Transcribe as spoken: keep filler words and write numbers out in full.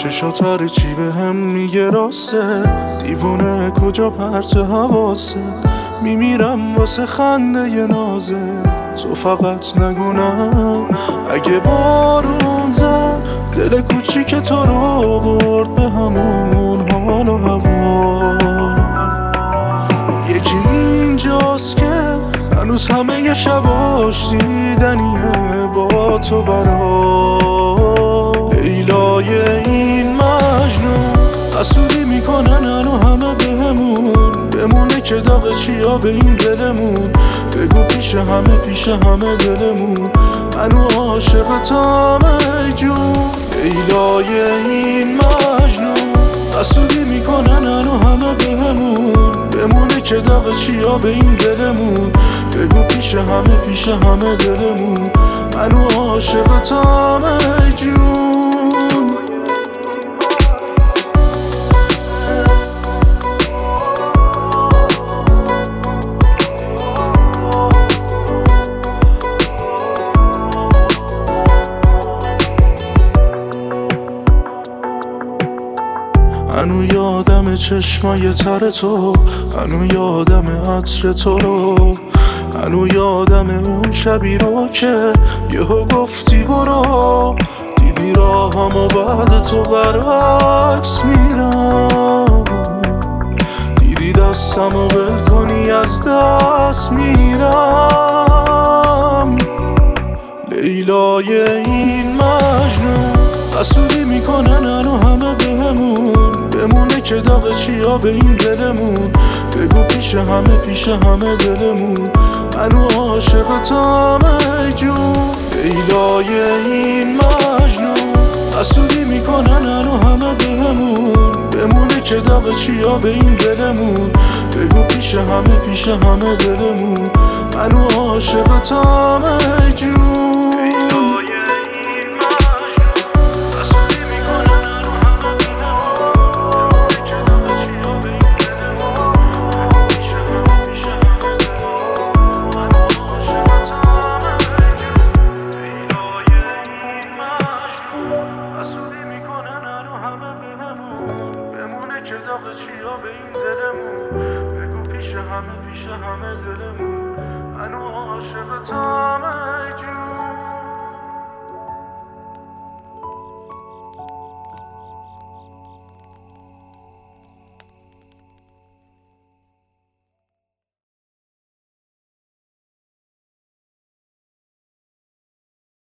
چشاتر چی به هم میگه راسته، دیوونه کجا پرت حواسه، میمیرم واسه خنده ی نازه، تو فقط نگونم اگه بارون زد دل کوچیک تو رو برد به همون حال و هوا. یکی اینجاست که هنوز همه ی شباش دیدنیه با تو برا. لیلای این مجنون حسودی میکنن هنو همه بهمون، بمونه که داغ چیا به این دلمون، بگو پیش همه پیش همه دلمون هنو عاشقتم ای جون. لیلای این مجنون حسودی میکنن هنو همه بهمون، بمونه که داغ چیا به این دلمون، بگو پیش همه پیش همه دلمون هنو عاشقتم ای جون. هنو یادم چشمای تر تو، هنو یادم عطر تو رو، هنو یادم اون شبی رو که یهو گفتی برو، دیدی راهمو بعد تو برعکس میرم، دیدی دستمو ول کنی از دست میرم. لیلای این مجنون حسودی میکنن هنو همه بهمون، بمونه که داغ چیا به این دلمون، بگو پیش همه پیش همه دلمون هنو عاشقتم ای جون. لیلای این مجنون حسودی میکنن هنو همه بهمون، بمونه که داغ چیا به این دلمون، بگو پیش همه پیش همه دلمون هنو عاشقتم ای جون. که داغ چیا به این دلمون، بگو پیش همه پیش همه دلمون هنو عاشقتم.